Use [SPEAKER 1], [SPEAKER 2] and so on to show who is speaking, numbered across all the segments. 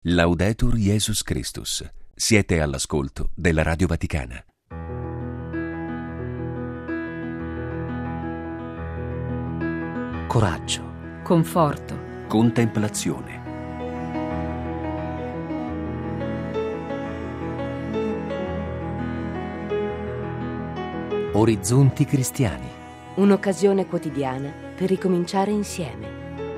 [SPEAKER 1] Laudetur Jesus Christus. Siete all'ascolto della Radio Vaticana.
[SPEAKER 2] Coraggio,
[SPEAKER 3] conforto,
[SPEAKER 1] Contemplazione.
[SPEAKER 2] orizzonti cristiani.
[SPEAKER 3] un'occasione quotidiana per ricominciare insieme.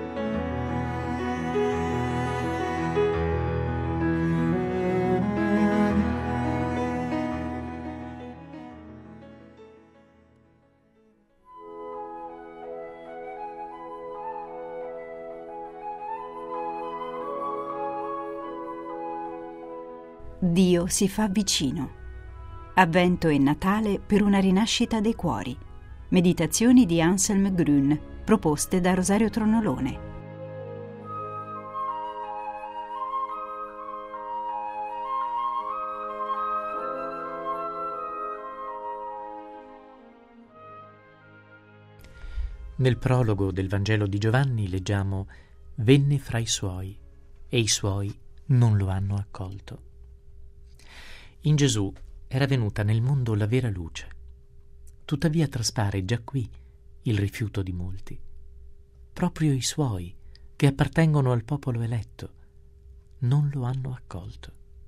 [SPEAKER 4] Dio si fa vicino. Avvento e Natale per una rinascita dei cuori. Meditazioni di Anselm Grün, proposte da Rosario Tronolone.
[SPEAKER 5] Nel prologo del Vangelo di Giovanni leggiamo: «Venne fra i suoi, e i suoi non lo hanno accolto». In Gesù era venuta nel mondo la vera luce. Tuttavia traspare già qui il rifiuto di molti. Proprio i suoi, che appartengono al popolo eletto, non lo hanno accolto.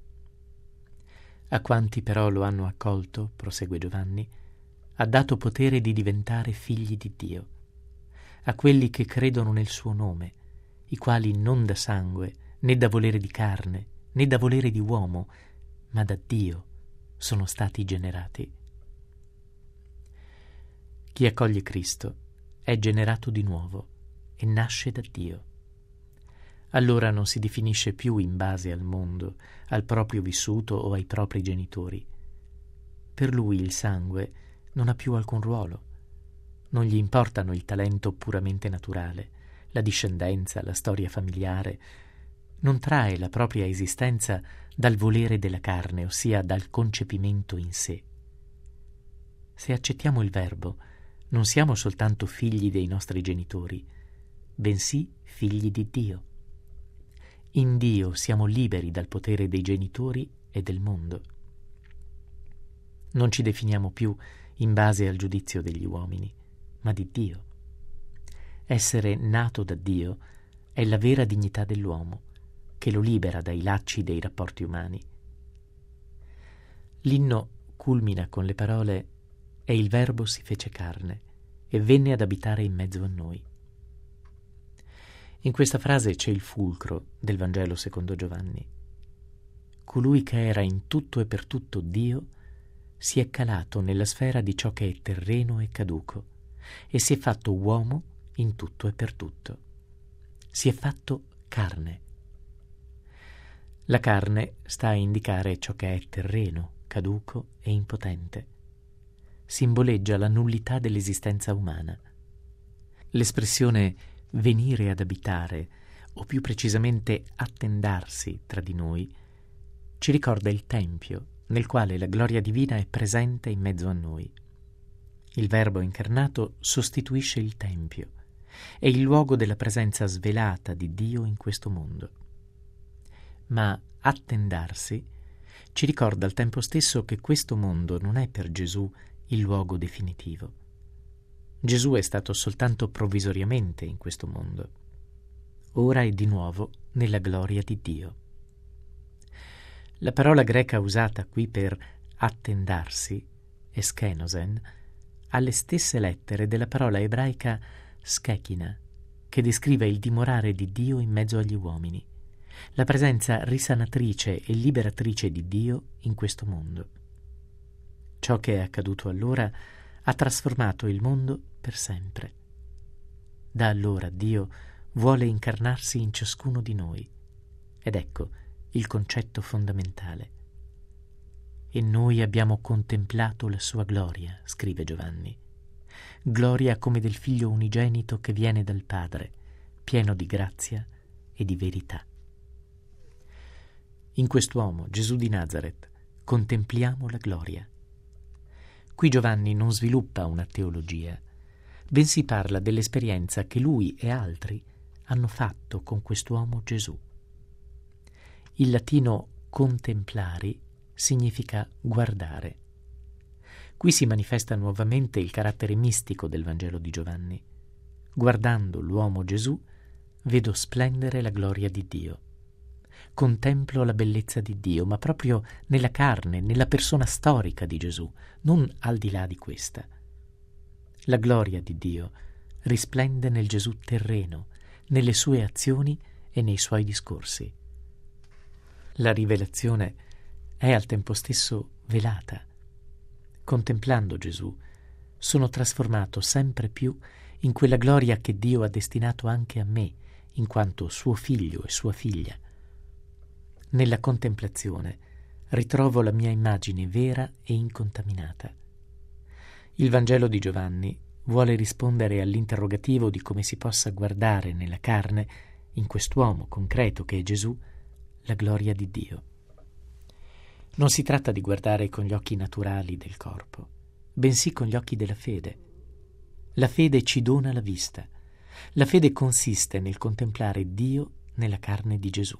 [SPEAKER 5] A quanti però lo hanno accolto, prosegue Giovanni, ha dato potere di diventare figli di Dio, a quelli che credono nel suo nome, i quali non da sangue, né da volere di carne, né da volere di uomo, ma da Dio sono stati generati. Chi accoglie Cristo è generato di nuovo e nasce da Dio. Allora non si definisce più in base al mondo, al proprio vissuto o ai propri genitori. Per lui il sangue non ha più alcun ruolo. Non gli importano il talento puramente naturale, la discendenza, la storia familiare. Non trae la propria esistenza dal volere della carne, ossia dal concepimento in sé. Se accettiamo il Verbo, non siamo soltanto figli dei nostri genitori, bensì figli di Dio. In Dio siamo liberi dal potere dei genitori e del mondo. Non ci definiamo più in base al giudizio degli uomini, ma di Dio. Essere nato da Dio è la vera dignità dell'uomo, che lo libera dai lacci dei rapporti umani. L'inno culmina con le parole: «E il Verbo si fece carne e venne ad abitare in mezzo a noi». In questa frase c'è il fulcro del Vangelo secondo Giovanni. Colui che era in tutto e per tutto Dio si è calato nella sfera di ciò che è terreno e caduco e si è fatto uomo in tutto e per tutto. Si è fatto carne. La carne sta a indicare ciò che è terreno, caduco e impotente. Simboleggia la nullità dell'esistenza umana. L'espressione venire ad abitare, o più precisamente attendarsi tra di noi, ci ricorda il Tempio, nel quale la gloria divina è presente in mezzo a noi. Il Verbo incarnato sostituisce il Tempio, è il luogo della presenza svelata di Dio in questo mondo. Ma attendarsi ci ricorda al tempo stesso che questo mondo non è per Gesù il luogo definitivo. Gesù è stato soltanto provvisoriamente in questo mondo. Ora è di nuovo nella gloria di Dio. La parola greca usata qui per attendarsi, eskenosen, ha le stesse lettere della parola ebraica skekina, che descrive il dimorare di Dio in mezzo agli uomini, la presenza risanatrice e liberatrice di Dio in questo mondo. Ciò che è accaduto allora ha trasformato il mondo per sempre. Da allora Dio vuole incarnarsi in ciascuno di noi, ed ecco il concetto fondamentale. E noi abbiamo contemplato la sua gloria, scrive Giovanni, gloria come del Figlio unigenito che viene dal Padre, pieno di grazia e di verità. In quest'uomo, Gesù di Nazaret, contempliamo la gloria. Qui Giovanni non sviluppa una teologia, bensì parla dell'esperienza che lui e altri hanno fatto con quest'uomo Gesù. Il latino contemplari significa guardare. Qui si manifesta nuovamente il carattere mistico del Vangelo di Giovanni. Guardando l'uomo Gesù, vedo splendere la gloria di Dio. Contemplo la bellezza di Dio, ma proprio nella carne, nella persona storica di Gesù, non al di là di questa. La gloria di Dio risplende nel Gesù terreno, nelle sue azioni e nei suoi discorsi. La rivelazione è al tempo stesso velata. Contemplando Gesù, sono trasformato sempre più in quella gloria che Dio ha destinato anche a me, in quanto suo figlio e sua figlia. Nella contemplazione ritrovo la mia immagine vera e incontaminata. Il Vangelo di Giovanni vuole rispondere all'interrogativo di come si possa guardare nella carne, in quest'uomo concreto che è Gesù, la gloria di Dio. Non si tratta di guardare con gli occhi naturali del corpo, bensì con gli occhi della fede. La fede ci dona la vista. La fede consiste nel contemplare Dio nella carne di Gesù.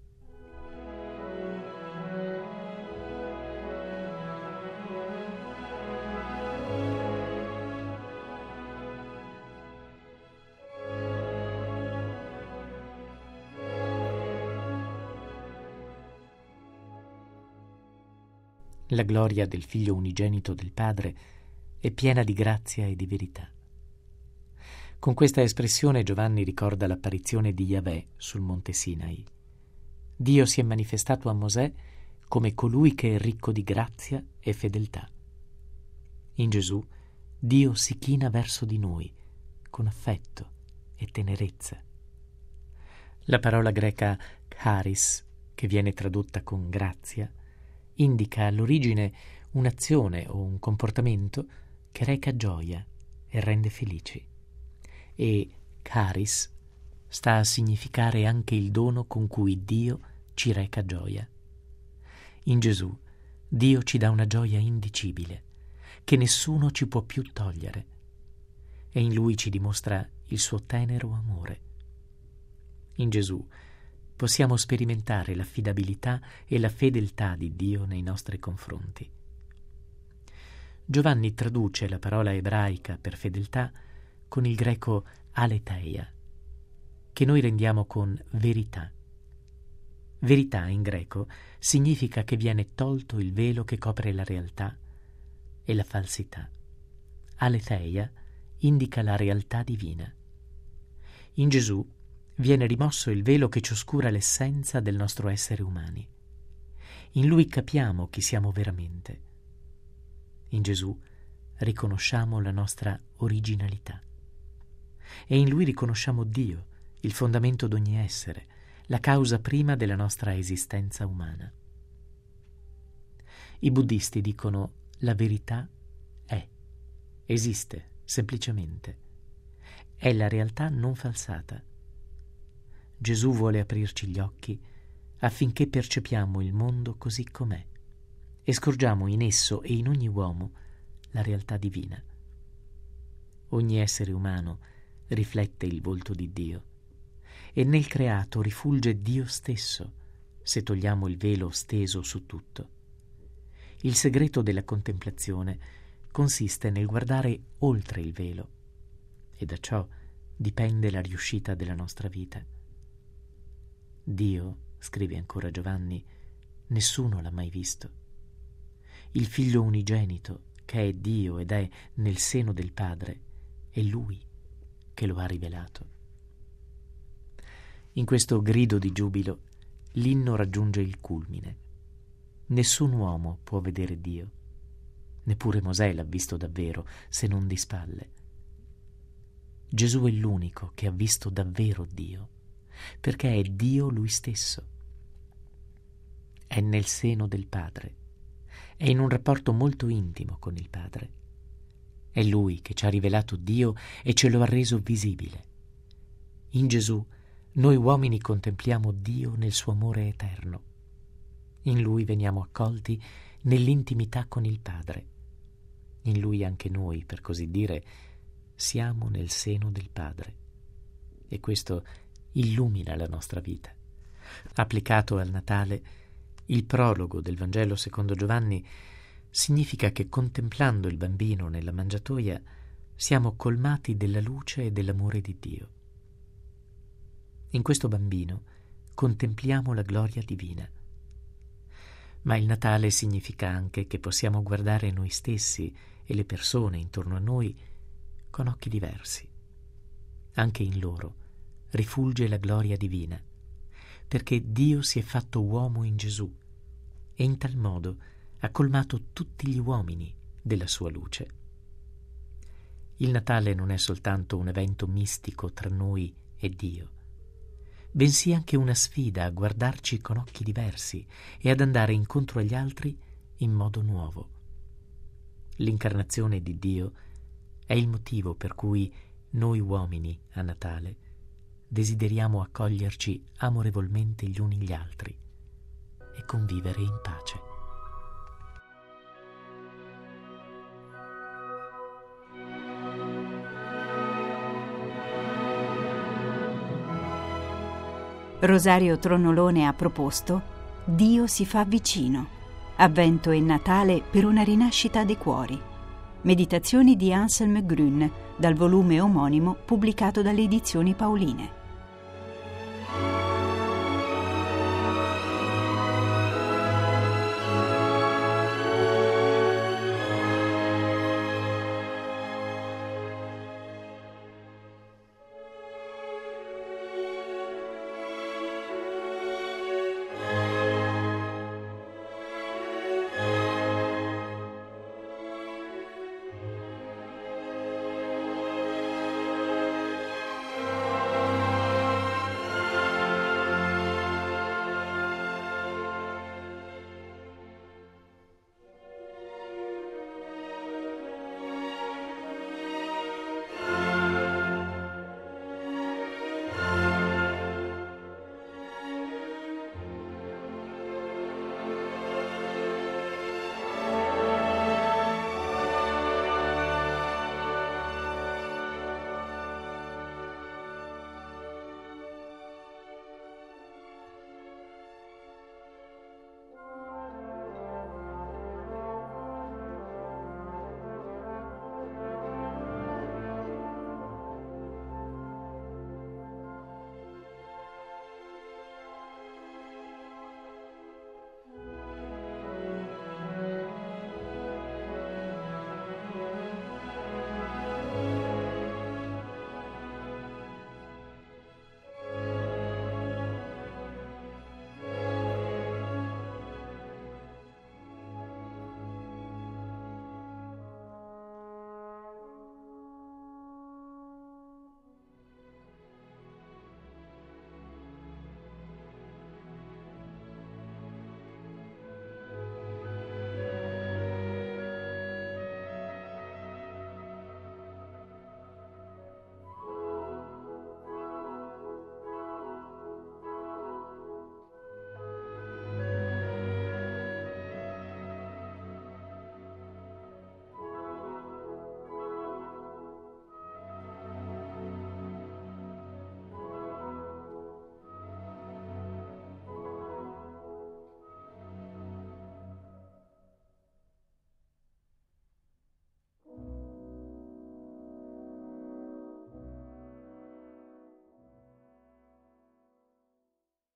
[SPEAKER 5] La gloria del Figlio unigenito del Padre è piena di grazia e di verità. Con questa espressione Giovanni ricorda l'apparizione di Yahweh sul monte Sinai. Dio si è manifestato a Mosè come colui che è ricco di grazia e fedeltà. In Gesù Dio si china verso di noi con affetto e tenerezza. La parola greca charis, che viene tradotta con grazia, indica all'origine un'azione o un comportamento che reca gioia e rende felici. E charis sta a significare anche il dono con cui Dio ci reca gioia. In Gesù Dio ci dà una gioia indicibile che nessuno ci può più togliere, e in Lui ci dimostra il suo tenero amore. In Gesù possiamo sperimentare l'affidabilità e la fedeltà di Dio nei nostri confronti. Giovanni traduce la parola ebraica per fedeltà con il greco aletheia, che noi rendiamo con verità. Verità in greco significa che viene tolto il velo che copre la realtà e la falsità. Aletheia indica la realtà divina. In Gesù viene rimosso il velo che ci oscura l'essenza del nostro essere umani. In Lui capiamo chi siamo veramente. In Gesù riconosciamo la nostra originalità. E in Lui riconosciamo Dio, il fondamento d'ogni essere, la causa prima della nostra esistenza umana. I buddisti dicono: la verità esiste semplicemente. È la realtà non falsata. Gesù vuole aprirci gli occhi affinché percepiamo il mondo così com'è e scorgiamo in esso e in ogni uomo la realtà divina. Ogni essere umano riflette il volto di Dio e nel creato rifulge Dio stesso se togliamo il velo steso su tutto. Il segreto della contemplazione consiste nel guardare oltre il velo e da ciò dipende la riuscita della nostra vita. Dio, scrive ancora Giovanni, nessuno l'ha mai visto. Il Figlio unigenito, che è Dio ed è nel seno del Padre, è Lui che lo ha rivelato. In questo grido di giubilo l'inno raggiunge il culmine. Nessun uomo può vedere Dio, neppure Mosè l'ha visto davvero, se non di spalle. Gesù è l'unico che ha visto davvero Dio, perché è Dio Lui stesso. È nel seno del Padre, è in un rapporto molto intimo con il Padre. È Lui che ci ha rivelato Dio e ce lo ha reso visibile. In Gesù noi uomini contempliamo Dio nel suo amore eterno. In Lui veniamo accolti nell'intimità con il Padre. In Lui anche noi, per così dire, siamo nel seno del Padre. E questo illumina la nostra vita, Applicato al Natale, il prologo del Vangelo secondo Giovanni significa che contemplando il bambino nella mangiatoia siamo colmati della luce e dell'amore di Dio. In questo bambino contempliamo la gloria divina. Ma il Natale significa anche che possiamo guardare noi stessi e le persone intorno a noi con occhi diversi. Anche in loro rifulge la gloria divina, perché Dio si è fatto uomo in Gesù e in tal modo ha colmato tutti gli uomini della sua luce. Il Natale non è soltanto un evento mistico tra noi e Dio, bensì anche una sfida a guardarci con occhi diversi e ad andare incontro agli altri in modo nuovo. L'incarnazione di Dio è il motivo per cui noi uomini a Natale desideriamo accoglierci amorevolmente gli uni gli altri e convivere in pace.
[SPEAKER 4] Rosario Tronolone ha proposto Dio si fa vicino. Avvento e Natale per una rinascita dei cuori. Meditazioni di Anselm Grün, dal volume omonimo pubblicato dalle Edizioni Paoline.